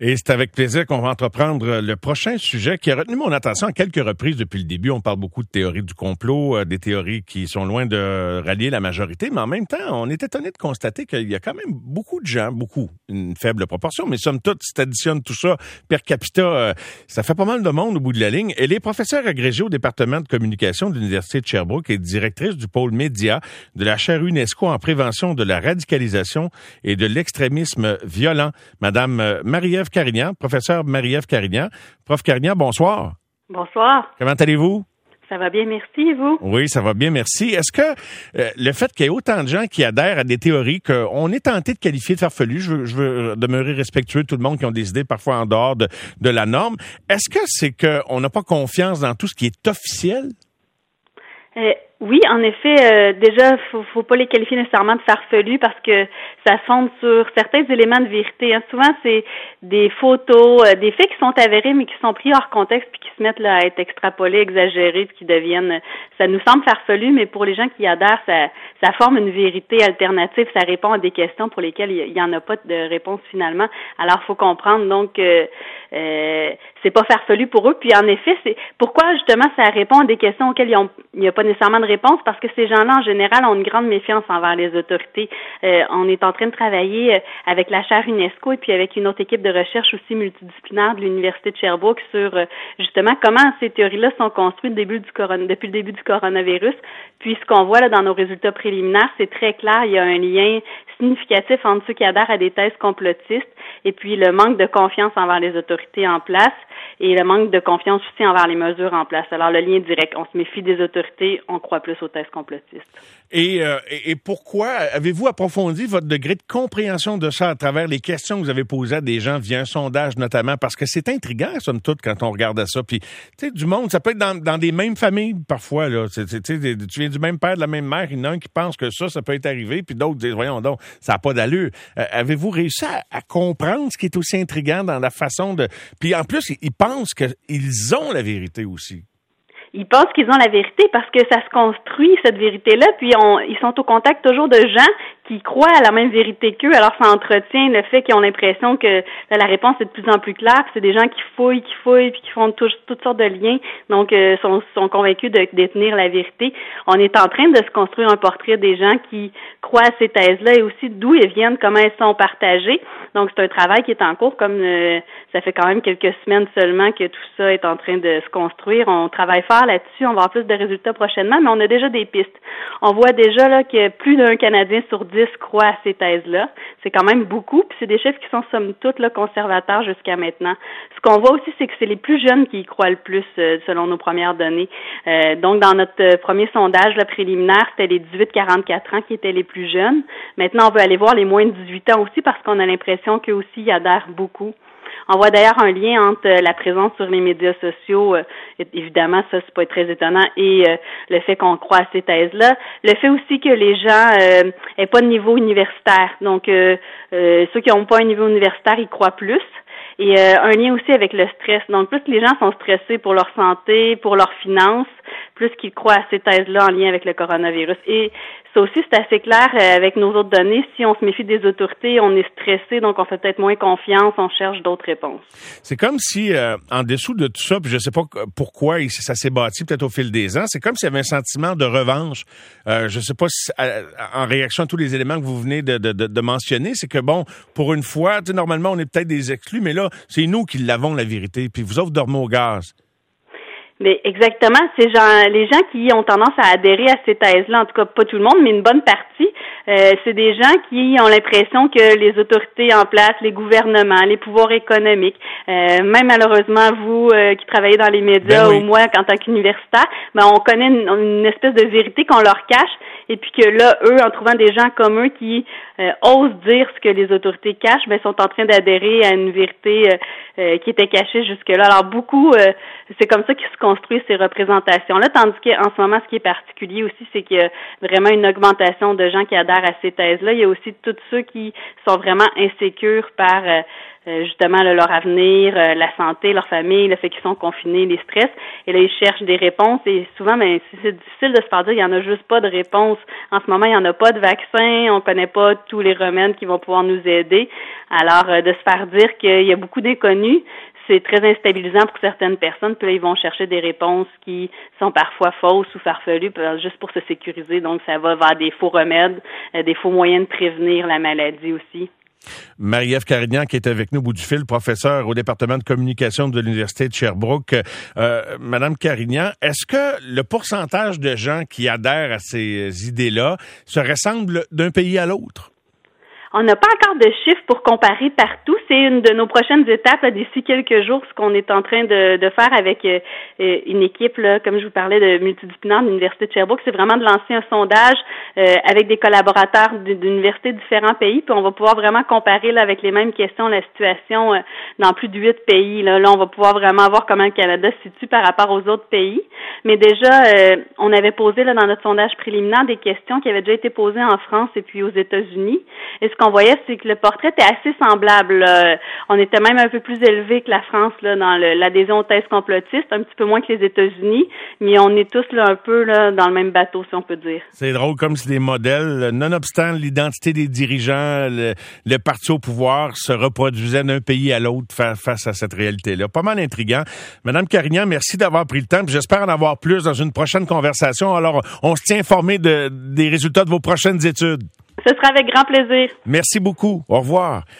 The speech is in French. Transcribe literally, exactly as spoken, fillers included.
Et c'est avec plaisir qu'on va entreprendre le prochain sujet qui a retenu mon attention à quelques reprises depuis le début. On parle beaucoup de théories du complot, euh, des théories qui sont loin de rallier la majorité, mais en même temps, on est étonné de constater qu'il y a quand même beaucoup de gens, beaucoup, une faible proportion, mais somme toute, si tu additionnes tout ça, per capita, euh, ça fait pas mal de monde au bout de la ligne. Elle est professeure agrégée au département de communication de l'Université de Sherbrooke et directrice du pôle média de la chaire UNESCO en prévention de la radicalisation et de l'extrémisme violent. Madame Marie-Ève Carignan, professeur Marie-Ève Carignan. Prof Carignan, bonsoir. Bonsoir. Comment allez-vous? Ça va bien, merci, et vous? Oui, ça va bien, merci. Est-ce que euh, le fait qu'il y ait autant de gens qui adhèrent à des théories qu'on est tenté de qualifier de farfelues, je veux, je veux demeurer respectueux de tout le monde qui ont des idées parfois en dehors de, de la norme, est-ce que c'est qu'on n'a pas confiance dans tout ce qui est officiel? Euh, oui, en effet, euh, déjà, faut, faut pas les qualifier nécessairement de farfelus parce que ça se fonde sur certains éléments de vérité. Hein. Souvent, c'est des photos, euh, des faits qui sont avérés mais qui sont pris hors contexte puis qui se mettent là à être extrapolés, exagérés, puis qui deviennent. Ça nous semble farfelu, mais pour les gens qui y adhèrent, ça, ça forme une vérité alternative. Ça répond à des questions pour lesquelles il y en a pas de réponse finalement. Alors, faut comprendre donc. Euh, euh, c'est pas farfelu pour eux. Puis en effet, c'est pourquoi justement ça répond à des questions auxquelles il n'y a pas nécessairement de réponse, parce que ces gens-là, en général, ont une grande méfiance envers les autorités. Euh, on est en train de travailler euh, avec la chaire UNESCO et puis avec une autre équipe de recherche aussi multidisciplinaire de l'Université de Sherbrooke sur euh, justement comment ces théories-là sont construites début du coron- depuis le début du coronavirus. Puis ce qu'on voit là dans nos résultats préliminaires, c'est très clair, il y a un lien significatif entre ceux qui adhèrent à des thèses complotistes et puis le manque de confiance envers les autorités en place et le manque de confiance aussi envers les mesures en place. Alors, le lien direct, on se méfie des autorités, on croit plus aux thèses complotistes. Et, euh, et pourquoi avez-vous approfondi votre degré de compréhension de ça à travers les questions que vous avez posées à des gens via un sondage notamment? Parce que c'est intriguant, somme toute, quand on regarde ça. Puis, tu sais, du monde, ça peut être dans, dans des mêmes familles parfois. Là. C'est, c'est, tu viens du même père, de la même mère. Il y en a un qui pense que ça, ça peut être arrivé, puis d'autres disent, voyons donc, ça n'a pas d'allure. Euh, avez-vous réussi à, à comprendre ce qui est aussi intriguant dans la façon de... Puis en plus, ils pensent qu'ils ont la vérité aussi. Ils pensent qu'ils ont la vérité parce que ça se construit, cette vérité-là, puis on, ils sont au contact toujours de gens qui croient à la même vérité qu'eux, alors ça entretient le fait qu'ils ont l'impression que là, la réponse est de plus en plus claire, puis c'est des gens qui fouillent, qui fouillent, puis qui font tout, toutes sortes de liens, donc euh, sont, sont convaincus de détenir la vérité. On est en train de se construire un portrait des gens qui croient à ces thèses-là et aussi d'où elles viennent, comment elles sont partagées. Donc c'est un travail qui est en cours, comme euh, ça fait quand même quelques semaines seulement que tout ça est en train de se construire. On travaille fort là-dessus, on va avoir plus de résultats prochainement, mais on a déjà des pistes. On voit déjà là que plus d'un Canadien sur dix croit à ces thèses-là. C'est quand même beaucoup, puis c'est des chiffres qui sont somme toute là, conservateurs jusqu'à maintenant. Ce qu'on voit aussi, c'est que c'est les plus jeunes qui y croient le plus, euh, selon nos premières données. Euh, donc, dans notre euh, premier sondage là, préliminaire, c'était les dix-huit à quarante-quatre ans qui étaient les plus jeunes. Maintenant, on veut aller voir les moins de dix-huit ans aussi parce qu'on a l'impression qu'eux aussi y adhèrent beaucoup. On voit d'ailleurs un lien entre euh, la présence sur les médias sociaux, euh, évidemment, ça, c'est pas très étonnant, et euh, le fait qu'on croit à ces thèses-là. Le fait aussi que les gens euh, aient pas de niveau universitaire. Donc, euh, euh, ceux qui n'ont pas un niveau universitaire, ils croient plus. Et euh, un lien aussi avec le stress. Donc, plus les gens sont stressés pour leur santé, pour leurs finances, plus qu'ils croient à ces thèses-là en lien avec le coronavirus. Et ça aussi, c'est assez clair euh, avec nos autres données. Si on se méfie des autorités, on est stressé, donc on fait peut-être moins confiance, on cherche d'autres réponses. C'est comme si, euh, en dessous de tout ça, puis je sais pas pourquoi ça s'est bâti peut-être au fil des ans, c'est comme s'il y avait un sentiment de revanche. Euh, je sais pas si, euh, en réaction à tous les éléments que vous venez de, de, de mentionner, c'est que bon, pour une fois, tu sais, normalement, on est peut-être des exclus, mais là, c'est nous qui l'avons, la vérité, puis vous autres dormez au gaz. Mais exactement, ces gens, les gens qui ont tendance à adhérer à ces thèses-là, en tout cas pas tout le monde, mais une bonne partie, euh, c'est des gens qui ont l'impression que les autorités en place, les gouvernements, les pouvoirs économiques, euh, même malheureusement vous euh, qui travaillez dans les médias ben oui. ou moi en tant qu'universitaire, ben on connaît une, une espèce de vérité qu'on leur cache, et puis que là, eux, en trouvant des gens comme eux qui euh, osent dire ce que les autorités cachent, ben sont en train d'adhérer à une vérité euh, euh, qui était cachée jusque-là. Alors beaucoup, euh, c'est comme ça qu'ils se construisent ces représentations-là, tandis qu'en ce moment, ce qui est particulier aussi, c'est qu'il y a vraiment une augmentation de gens qui adhèrent à ces thèses-là. Il y a aussi tous ceux qui sont vraiment insécures par euh, euh, justement là, leur avenir, euh, la santé, leur famille, le fait qu'ils sont confinés, les stress. Et là, ils cherchent des réponses et souvent, ben, c'est difficile de se faire dire, il n'y en a juste pas de réponse. En ce moment, il n'y en a pas de vaccin, on ne connaît pas tous les remèdes qui vont pouvoir nous aider. Alors, euh, de se faire dire qu'il y a beaucoup d'inconnus, c'est très instabilisant pour certaines personnes. Puis là, ils vont chercher des réponses qui sont parfois fausses ou farfelues juste pour se sécuriser. Donc, ça va vers des faux remèdes, euh, des faux moyens de prévenir la maladie aussi. Marie-Ève Carignan, qui est avec nous au bout du fil, professeure au département de communication de l'Université de Sherbrooke. Euh, Madame Carignan, est-ce que le pourcentage de gens qui adhèrent à ces idées-là se ressemble d'un pays à l'autre? On n'a pas encore de chiffres pour comparer partout. C'est une de nos prochaines étapes là, d'ici quelques jours, ce qu'on est en train de, de faire avec euh, une équipe, là, comme je vous parlais, de multidisciplinaire de l'Université de Sherbrooke. C'est vraiment de lancer un sondage euh, avec des collaborateurs d'universités de différents pays, puis on va pouvoir vraiment comparer là, avec les mêmes questions la situation euh, dans plus de huit pays. Là. là, on va pouvoir vraiment voir comment le Canada se situe par rapport aux autres pays. Mais déjà, euh, on avait posé là, dans notre sondage préliminaire des questions qui avaient déjà été posées en France et puis aux États-Unis. Et ce qu'on voyait, c'est que le portrait était assez semblable. Là. On était même un peu plus élevé que la France là, dans le, l'adhésion aux thèses complotistes, un petit peu moins que les États-Unis, mais on est tous là, un peu là, dans le même bateau, si on peut dire. C'est drôle, comme si les modèles, nonobstant l'identité des dirigeants, le, le parti au pouvoir se reproduisait d'un pays à l'autre face à cette réalité-là. Pas mal intriguant. Madame Carignan, merci d'avoir pris le temps. J'espère en avoir plus dans une prochaine conversation. Alors, on se tient informé de, des résultats de vos prochaines études. Ce sera avec grand plaisir. Merci beaucoup. Au revoir.